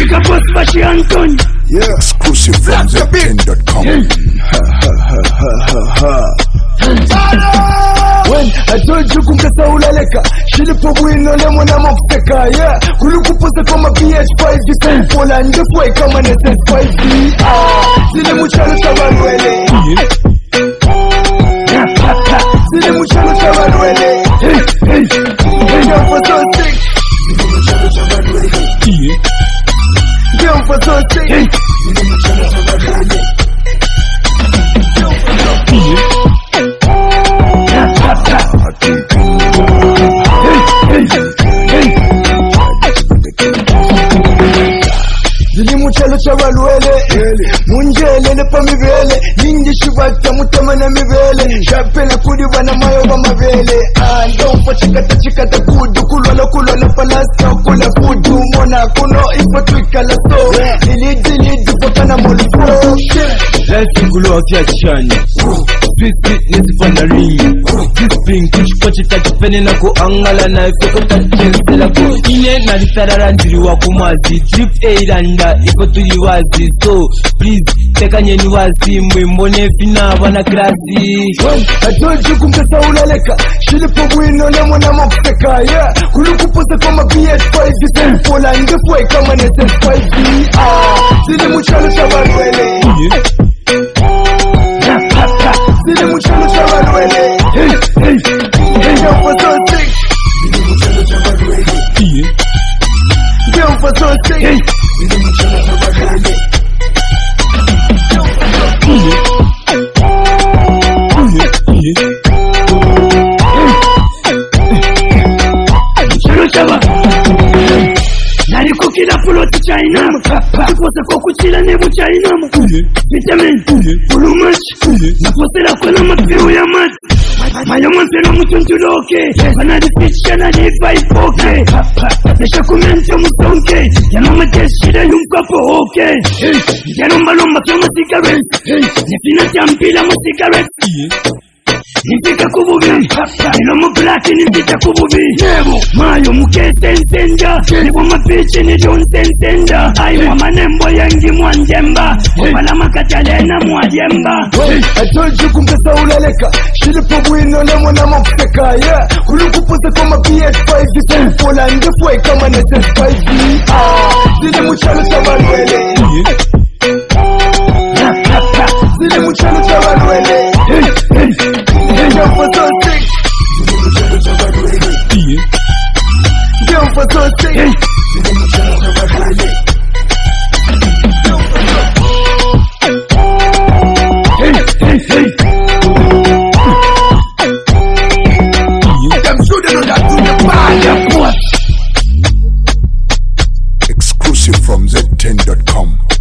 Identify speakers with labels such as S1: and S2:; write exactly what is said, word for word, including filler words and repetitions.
S1: Big up us Bashi Anton.
S2: Yeah, exclusive from Z ten dot com. Ha ha ha ha ha ha. When I told you kumkasa ulaleka, shilipo bwino lemo na mokuteka. Yeah, kulukuposa kama P H five Decent Pola ndefwe kama S S five D. Ah, zile muchalo chabalwele. Zile muchalo chabalwele. Hey, hey, hey, I'm for so sick. Zile muchalo chabalwele. I'm for so sick. Hey, zile muchalo chabalwele. Zili muchalo chabalwele munjele le pa mivele ningi shibata mutama na mivele shapela kudi wana mayo wa mavele ah don't for chikata chikata kudu kulwala kulwala palasta kula fudu mona kuno ipo twikala so ili dili dipotana molifo
S3: let's kulo afya chani Visi nisifana ringi This thing kuchukwa chita kipene na kuangala na ifoko tachensela ku ine na litarara ndiri wako mazi Drip eiranda ifo tuli wazi So please teka nyeni wazi Mwembone fina wana krasi
S2: I told you kumkasa ulaleka Shilipo bwino lemo na mokuteka Yeah, kulukuposa kama P H five Decent Pola ndefwe kama S S five D Ah, zile muchalo chabalwele Zile muchalo chabalwele. Hey, hey, hey, I'm for so sick. Zile muchalo chabalwele. I'm for so sick. Hey, zile muchalo chabalwele.
S1: Muchalo chabalwele. Nari kukila puloti cha inama Kikosa kwa kuchila nebu cha inama Vitamin, pulu machi Napotela kwa na mapiru ya machi Mayo mwantelo mtuntuloke Wanadifisha na diva ipoke Tesha kumento musonke Yano mateshida yumkapo oke Yano malomba kama cigarette Nifina champila mu cigarette Nipika kububi Nilo mu black nipika kububi Nebo Mayo mukete nsenja Nebo mapichi ni don sensenda Aiwa manembo yangi mwanjemba Wala makatale na mwajemba
S2: I told you kumkasa ulaleka Shilipo bwino lemo na mokuteka Yeah, kulukuposa kama P H five Decent Pola ndefwe kama S S five D Ah, zile muchalo chabalwele Zile muchalo chabalwele. Hey, hey, hey, I'm for so sick. Zile muchalo chabalwele. I'm for so sick. Hey, zile muchalo chabalwele. Hey, hey, hey. I'm shooting on that to the body. Exclusive from Z ten dot com.